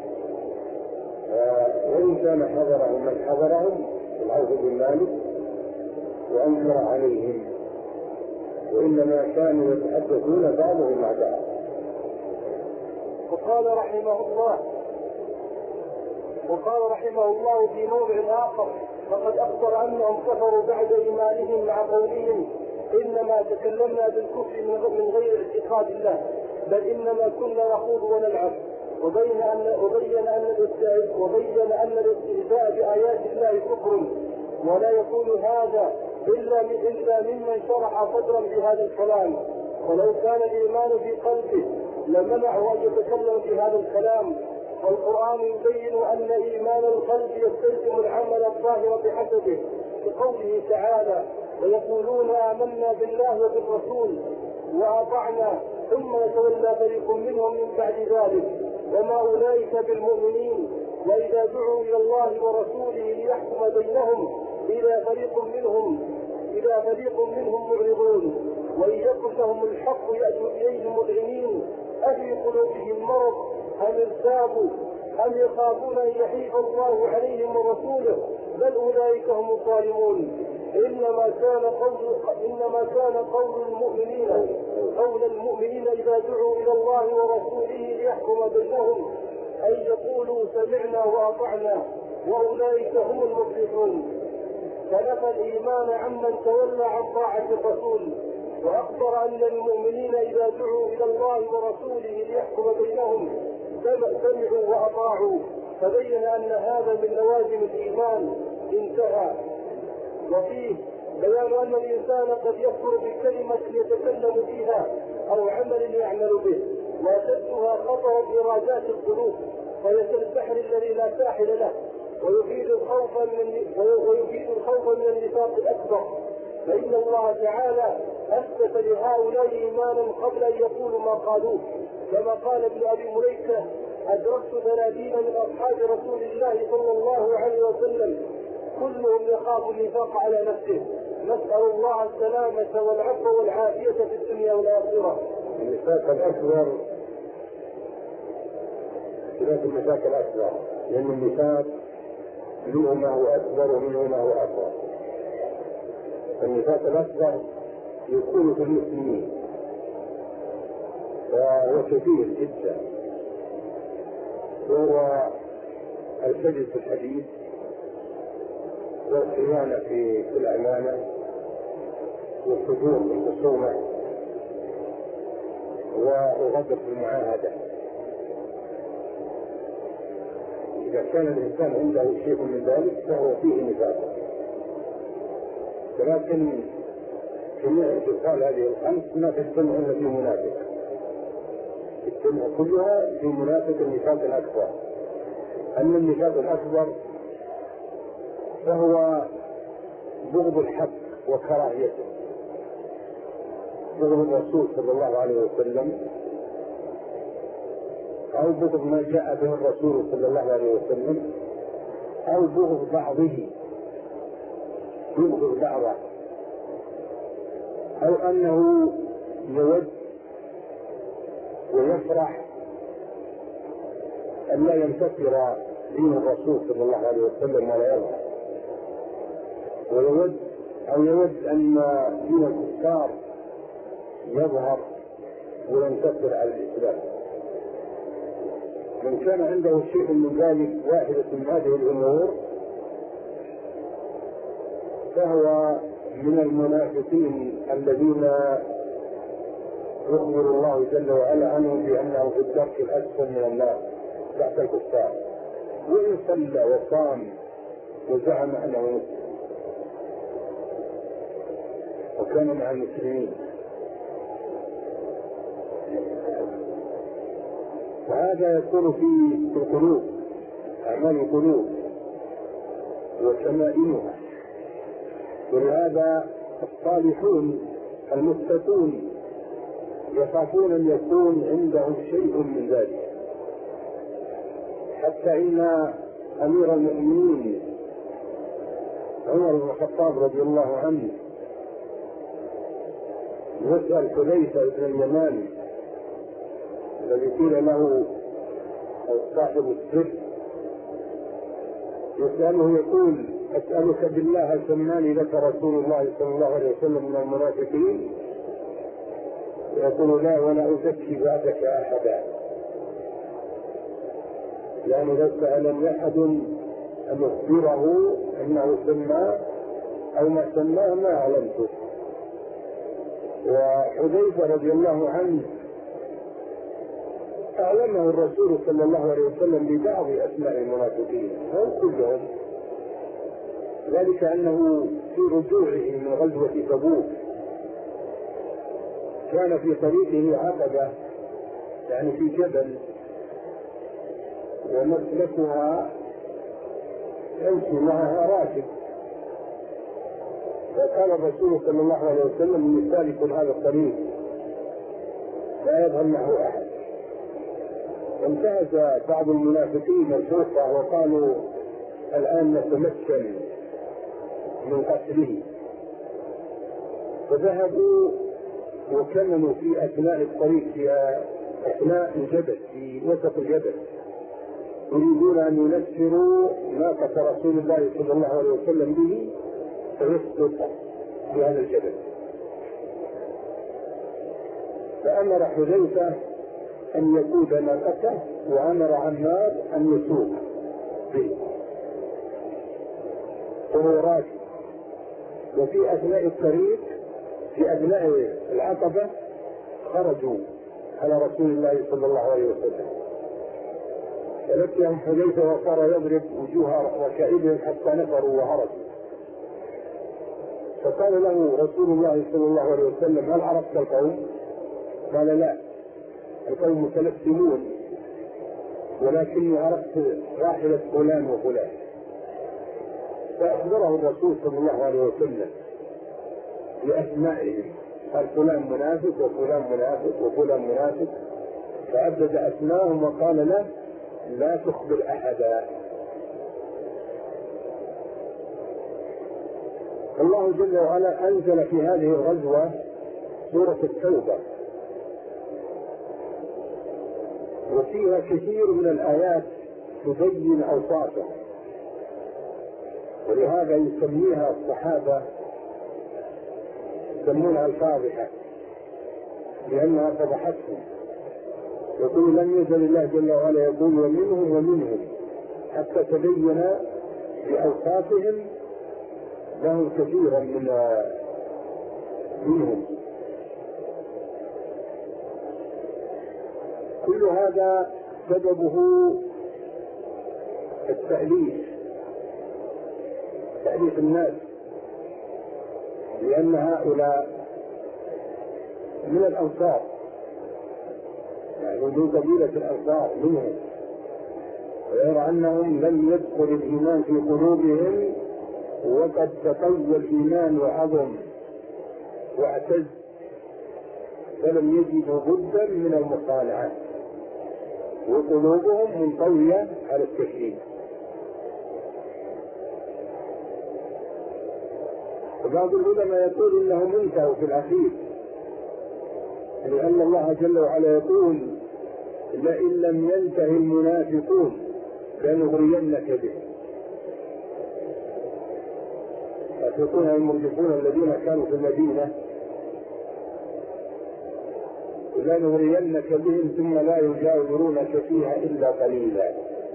وإن كان حضرهم من حضرهم العوف بن مالك وأنكر عليهم، وإنما كانوا يتحدثون بعضهم مع بعض. وقال رحمه الله في موضع آخر: فقد أخبر أنهم كفروا بعد إيمانهم مع قولهم إنما تكلمنا بالكفر من غير اعتقاد الله، بل إنما كنا نخوض ونلعب. وبين أن الاستهزاء بآيات الله كفر، ولا يكون هذا إلا ممن شرح صدرا بهذا الكلام، ولو كان الإيمان في قلبه لمنعه أن يتكلم بهذا الكلام. والقرآن يبين أن إيمان القلب يستلزم العمل الظاهر بحسبه، بقوله تعالى: ويقولون آمنا بالله وبالرسول وأطعنا ثم يتولى فريق منهم من بعد ذلك وما أولئك بالمؤمنين، وإذا دعوا إلى الله ورسوله ليحكم بينهم إذا فريق منهم معرضون، وإن يكن لهم الحق يأتوا إليه مذعنين أفي قلوبهم مرض أم ارتابوا أم يخافون أن يحيف الله عليهم ورسوله بل أولئك هم الظالمون. إنما كان قول المؤمنين إذا دعوا إلى الله ورسوله ليحكم بينهم أن يقولوا سمعنا وأطعنا وأولئك هم المفلحون. فنفى الإيمان عمن تولى عن طاعة الرسول، وأخبر أن المؤمنين إذا دعوا إلى الله ورسوله ليحكم بينهم سمعوا وأطاعوا، فبين أن هذا من لوازم الإيمان. انتهى. وفيه بيان أن الإنسان قد يكفر بكلمة يتكلم فيها أو عمل يعمل به، وأشدها خطرا إرادات القلوب، فليس البحر الذي لا ساحل له، ويفيد الخوف من النفاق الأكبر، فإن الله تعالى أثبت لهؤلاء إيمانا قبل أن يقولوا ما قالوه، كما قال ابن أبي مليكة: أدركت 30 من أصحاب رسول الله صلى الله عليه وسلم كلهم يخاف النفاق على نفسه، نسأل الله السلامة والعفو والعافية في الدنيا والآخرة. النفاق الأكبر خلاف النفاق الأكبر، لأن النفاق منه ما هو أكبر ومنه ما هو أصغر. النفاق الأكبر يكون في المسلمين وهو كثير جدا، وهو الكذب في الحديث، والخيانة في الأمانة، والفجور في الخصومة، وغدر في المعاهدة. إذا كان الإنسان عنده شيء من ذلك فهو فيه نفاق. ولكن جميع الخصال هذه الخمس ما تجتمع إلا في منافق، تجتمع كلها في منافق النفاق الأكبر. أما النفاق الأكبر فهو بغض الحق وكراهيته، بغض الرسول صلى الله عليه وسلم، أو بغض ما جاء به الرسول صلى الله عليه وسلم، أو بغض بعضه، يبغض بعضه، أو أنه يود ويفرح أن لا ينتصر دين الرسول صلى الله عليه وسلم ولا يظهر، يود أن دين الكفار يظهر وينتصر على الإسلام. من كان عنده شيء من ذلك، واحدة من هذه الأمور، فهو من المنافقين الذين يخبر الله جل وعلا عنهم بأنه في الدرك الأسفل من النار تحت الكفار، وإن صلى وصام وزعم أنه مسلم وكان مع المسلمين. وهذا يكون في القلوب، أعمال القلوب وشمائلها. ولهذا الصالحون المتقون يخافون أن يكون عندهم شيء من ذلك، حتى إن أمير المؤمنين عمر بن الخطاب رضي الله عنه يسأل حذيفة بن اليمان الذي قيل له صاحب السر، يسأله يقول: أسألك بالله سماني لك رسول الله صلى الله عليه وسلم من المنافقين؟ يقول: لا، ولا أزكي بعدك أحدا. يعني لو سألني أحد أن يخبره أنه سمى أو ما سماه ما علمته. وحذيفة رضي الله عنه أعلمه الرسول صلى الله عليه وسلم ببعض أسماء المنافقين، أو كلهم، ذلك أنه في رجوعه من غزوة تبوك كان في طريقه عقبة، يعني في جبل، ومسلكها يمشي معها راكب، فقال الرسول صلى الله عليه وسلم: إني سالك هذا الطريق، لا يظهر معه أحد. انتهز بعض المنافقين الفرصة وقالوا الآن نتمكن من قتله، فذهبوا وكمنوا في أثناء الطريق، في أثناء الجبل، في وسط الجبل، يريدون أن ينفروا ناقة رسول الله صلى الله عليه وسلم به فيسقط في هذا الجبل. فأمر حذيفة أن يقود ناقته، وأمر عمار أن يسوق به وهو راكب. وفي أثناء الطريق، في أثناء العقبة، خرجوا على رسول الله صلى الله عليه وسلم، فلقيهم حذيفة وصار يضرب وجوه ركائبهم حتى نفروا وهربوا. فقال له رسول الله صلى الله عليه وسلم: هل عرفت القوم؟ قال: لا، القوم متلثمون، ولكني عرفت راحلة فلان وفلان. فأخبره الرسول صلى الله عليه وسلم بأسمائهم، قال: فلان منافق وفلان منافق وفلان منافق، فعدد أسماءهم وقال له: لا تخبر أحدا. الله جل وعلا أنزل في هذه الغزوة سورة التوبة، وفيها كثير من الآيات تبين أوصافه، ولهذا يسميها الصحابة يسمونها الفاضحة، لأنها فضحتهم. يقول: لم يزل الله جل وعلا يقول: ومنهم حتى تبين بأوصافهم لهم كثيرا منهم. كل هذا سببه تأليف الناس، لأن هؤلاء من الأنصار، يعني من قبيلة الأنصار منهم، غير أنهم لم يدخل الإيمان في قلوبهم، وقد تقوى الإيمان وعظم واعتز، فلم يجدوا بدا من المصالحة، وقلوبهم منطوية على التشريك. وبعض العلماء يقول إنهم انتهوا في الأخير، لأن الله جل وعلا يقول: لئن لم ينته المنافقون لنغرينك به. المنافقون المرجفون الذين كانوا في المدينة: لنغرينك بهم ثم لا يجاورونك فيها إلا قليلا.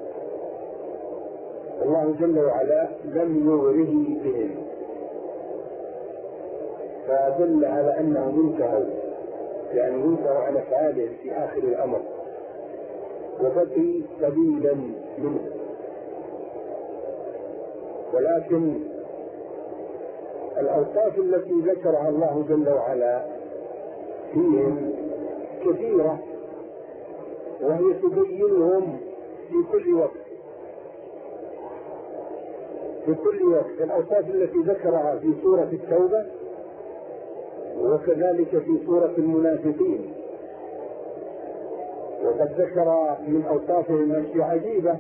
الله جل وعلا لم يغره بهم، فدل على أنهم انتهوا، يعني انتهوا عن أفعالهم في آخر الأمر، وبقي قليلا منه. ولكن الأوصاف التي ذكرها الله جل وعلا فيهم كثيرة، وهي تبينهم في كل وقت. الأوصاف التي ذكرها في سورة التوبة، وكذلك في سورة المنافقين. وقد ذكر من أوصافهم أشياء عجيبة،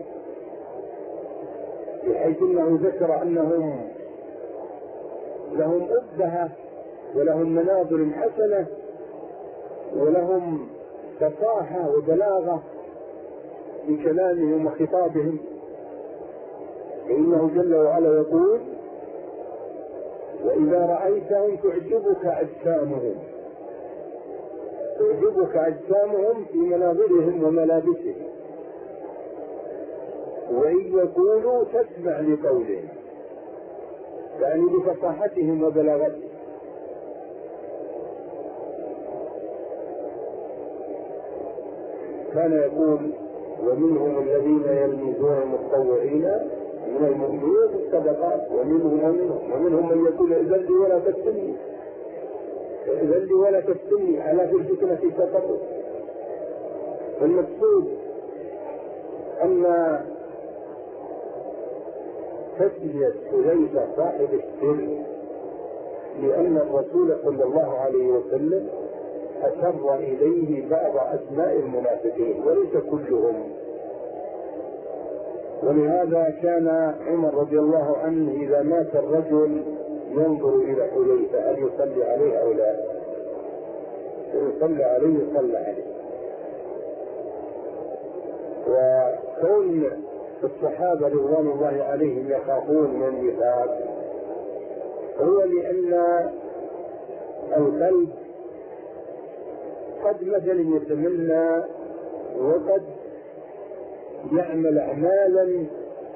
بحيث أنه ذكر أنهم لهم أبهة ولهم مناظر حسنة ولهم فصاحة وبلاغة في كلامهم وخطابهم. فإنه جل وعلا يقول: وإذا رأيتهم تعجبك أجسامهم في مناظرهم وملابسهم، وإن يقولوا تسمع لقولهم، يعني بفصاحتهم وبلاغتهم. كان يقول: ومنهم الذين يلمزون المتطوعين من المؤمنين بالصدقات ومنهم من يقول ائذن لي ولا تفتني على في الفتنة سقطوا. المقصود أن تسمية حذيفة صاحب السر، لأن الرسول صلى الله عليه وسلم أسر إليه بعض أسماء المنافقين وليس كلهم. ولهذا كان عمر رضي الله عنه إذا مات الرجل ينظر إلى حذيفة هل يصلي عليه أو لا، يصلي عليه صلى عليه. وكون الصحابة رضوان الله عليهم يخافون من النفاق هو لأن القلب قد مثلا يتمنى وقد يعمل أعمالا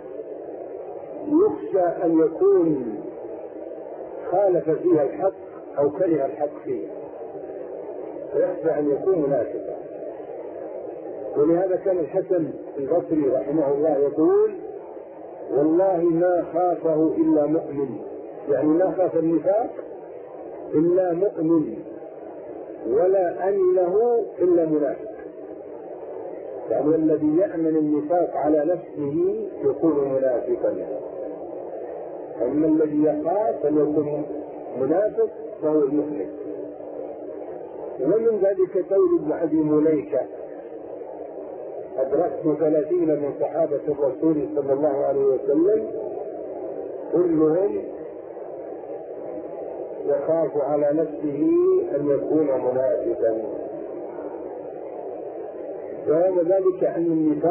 يخشى أن يكون خالف فيها الحق أو كره الحق فيه، ويخشى أن يكون منافقا. ولهذا كان الحسن البصري رحمه الله يقول: والله ما خافه إلا مؤمن، يعني ما خاف النفاق إلا مؤمن، ولا أمنه إلا منافق. يعني الذي يأمن النفاق على نفسه يكون منافقا، أما الذي يخاف أن يكون منافق فهو المؤمن. ومن ذلك قول ابن أبي مليكة: أدركت 30 من صحابة الرسول صلى الله عليه وسلم كلهم يخاف على نفسه أن يكون منافقا. وذلك أن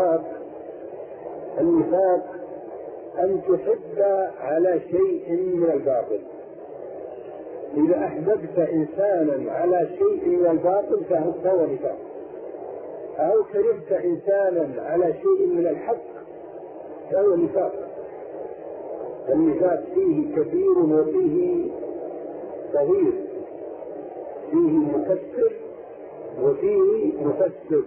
النفاق أن تحب على شيء من الباطل. إذا أحببت إنسانا على شيء من الباطل فهو نفاق، أو كرهت إنسانا على شيء من الحق فهو نفاق. النفاق فيه كثير وفيه صغير، فيه مكسر وفيه مفسق،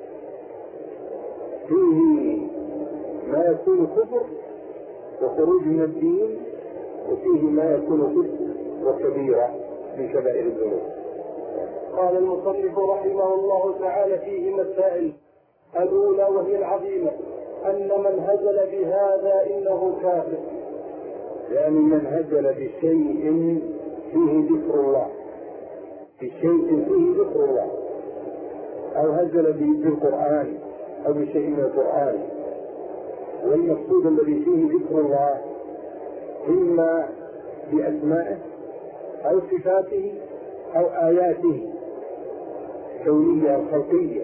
فيه ما يكون كفر وخروج من الدين، وفيه ما يكون كفر وكبيرة من كبائر الذنوب. قال المصنف رحمه الله تعالى فيه مسائل: الأولى وهي العظيمة أن من هزل بهذا إنه كافر. يعني من هزل بشيء فيه ذكر الله، بشيء فيه ذكر الله، أو هزل بالقرآن أو بشيء من القرآن، والمقصود الذي فيه ذكر الله إما بأسمائه أو صفاته أو آياته الكونية أو الخلقية،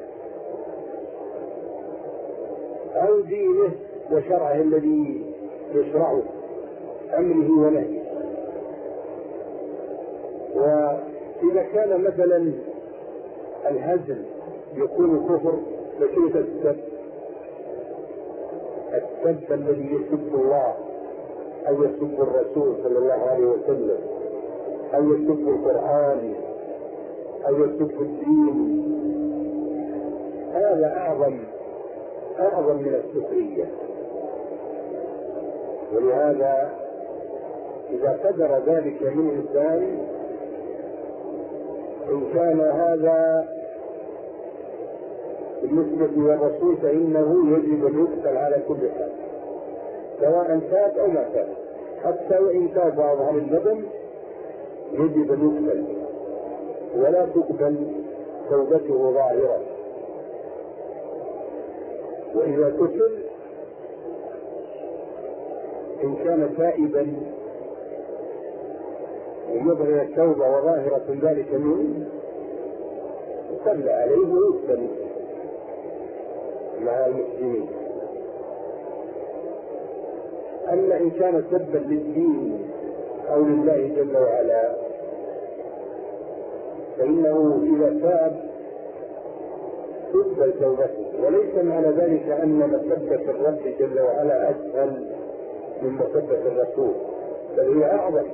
أو دينه وشرعه الذي يشرعه، أمره ونهيه. وإذا كان مثلا الهزل يكون كفر فكيف السب الذي يسب الله أو يسب الرسول صلى الله عليه وسلم أو يسب القرآن أو يسب الدين؟ هذا أعظم من السخرية. ولهذا إذا قدر ذلك من إنسان إن كان هذا بالنسبة للرسول فإنه يجب أن يقتل على كل حال، سواء تاب أو ما تاب، حتى وإن تاب وأظهر الندم يجب أن يقتل ولا تقبل توبته ظاهرة. وإذا قتل إن كان تائبا ويظهر التوبة وظاهرة ذلك منه يصلى عليه ويقتل مع المسلمين. أما إن كان سبا للدين أو لله جل وعلا فإنه إذا تاب تقبل توبته، وليس معنى ذلك أن مسبة الرب جل وعلا أسهل من مسبة الرسول، بل هي أعظم،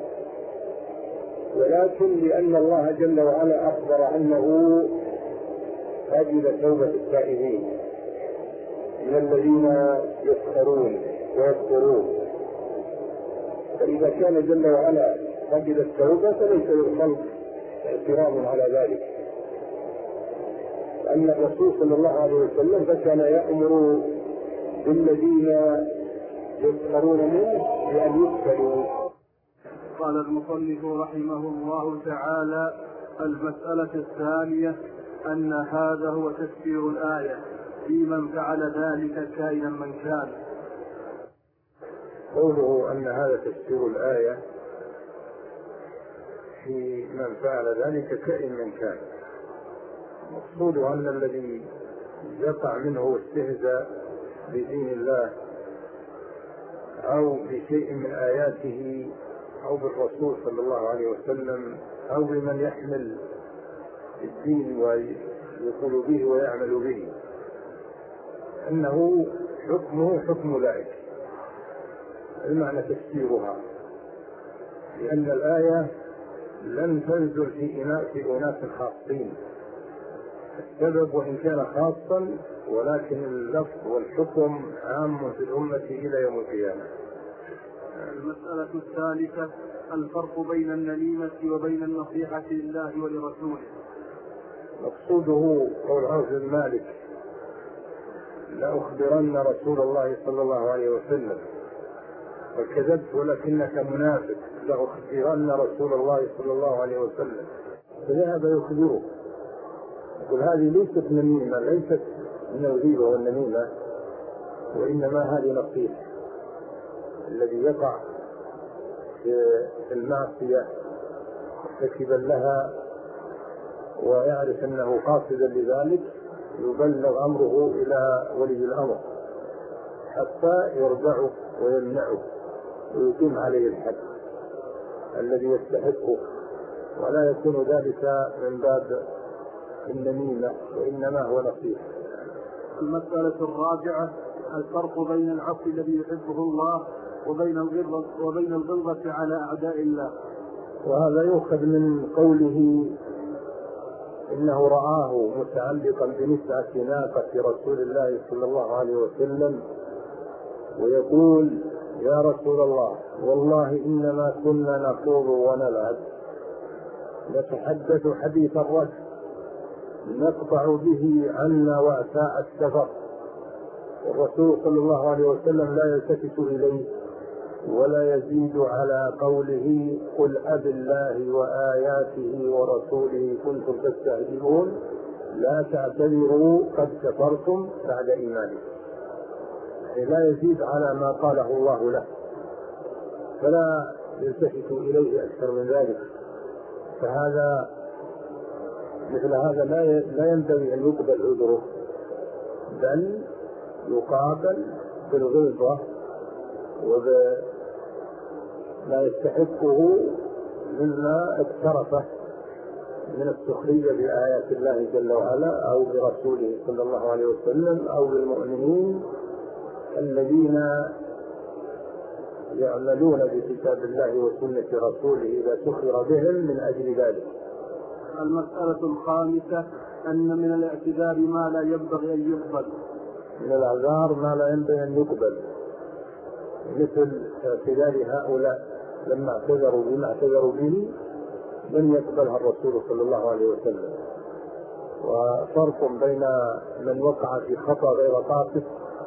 ولكن لأن الله جل وعلا أخبر أنه قبل توبة التائبين من الذين يسخرون ويذكرون. فإذا كان جل وعلا قبل التوبة فليس للخلق اعتراض على ذلك. أن الرسول صلى الله عليه وسلم فكان يأمر بالذين يسخرون منه بأن يقتلوا. قال المصنف رحمه الله تعالى: المسألة الثانية أن هذا هو تفسير الآية في من فعل ذلك كائنا من كان. قوله أن هذا تفسير الآية في من فعل ذلك كائن من كان، مقصوده أن الذي يقع منه استهزاء بدين الله أو بشيء من آياته أو بالرسول صلى الله عليه وسلم أو بمن يحمل الدين ويقول به ويعمل به، أنه حكمه حكم أولئك، المعنى تفسيرها، لأن الآية لن تنزل في أناس خاصين، السبب وإن كان خاصا ولكن اللفظ والحكم عام في الأمة إلى يوم القيامة. المسألة الثالثة الفرق بين النميمة وبين النصيحة لله ولرسوله. مقصوده قول عوف بن مالك: لأخبرن رسول الله صلى الله عليه وسلم، وكذبت ولكنك منافق، لأخبرن رسول الله صلى الله عليه وسلم، فذهب يخبره. يقول هذه ليست نميمة، ليست من الغيبة والنميمة، وإنما هذه نصيحة. الذي يقع في المعصية مرتكبا لها ويعرف أنه قاصدا لذلك يبلغ أمره إلى ولي الأمر حتى يرجعه ويمنعه ويقيم عليه الحد الذي يستحقه، ولا يكون ذلك من باب النميمة، وإنما هو نصيحة. المسألة الرابعة الفرق بين العفو الذي يحبه الله وبين الغلظة على أعداء الله. وهذا يؤخذ من قوله إنه رآه متعلقا بنسعة ناقة رسول الله صلى الله عليه وسلم ويقول: يا رسول الله، والله إنما كنا نخوض ونلعب، نتحدث حديث الرجل، نقطع به عنا وأساء السفر، والرسول صلى الله عليه وسلم لا يلتفت إليه ولا يزيد على قوله: قل أبالله وآياته ورسوله كنتم تستهزئون لا تعتذروا قد كفرتم بعد إيمانكم. لا يزيد على ما قاله الله له، فلا يلتفت إليه أكثر من ذلك. فهذا مثل هذا لا ينبغي أن يقبل عذره، بل يقابل بالغلظة وبما يستحقه مما اقترفه من السخرية بآيات الله جل وعلا أو برسوله صلى الله عليه وسلم أو بالمؤمنين الذين يعملون بكتاب الله وسنة رسوله إذا سخر بهم من أجل ذلك. المسألة الخامسة أن من الاعتذار ما لا ينبغي أن يقبل. من الأعذار ما لا ينبغي أن يقبل، مثل اعتذار هؤلاء لما اعتذروا بما اعتذروا به لم يقبلها الرسول صلى الله عليه وسلم. وفرق بين من وقع في خطأ غير قاصد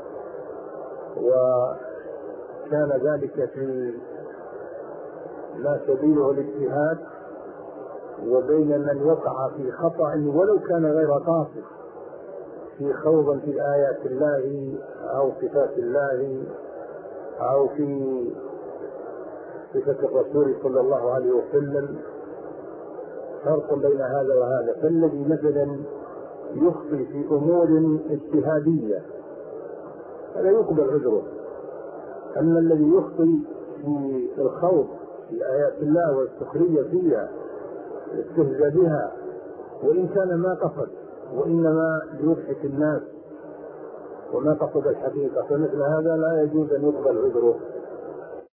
وكان ذلك في ما سبيله الاجتهاد، وبين من وقع في خطأ ولو كان غير قاصد في خوض في آيات الله أو صفات الله أو في صفة الرسول صلى الله عليه وسلم. فرق بين هذا وهذا. فالذي مثلا يخطئ في أمور اجتهادية هذا يقبل عذره، أما الذي يخطئ في الخوض في آيات الله والسخرية فيها الاستهزاء بها وإن كان ما قصد وإنما ليضحك الناس وما قصد الحقيقة، فمثل هذا لا يجوز أن يقبل عذره.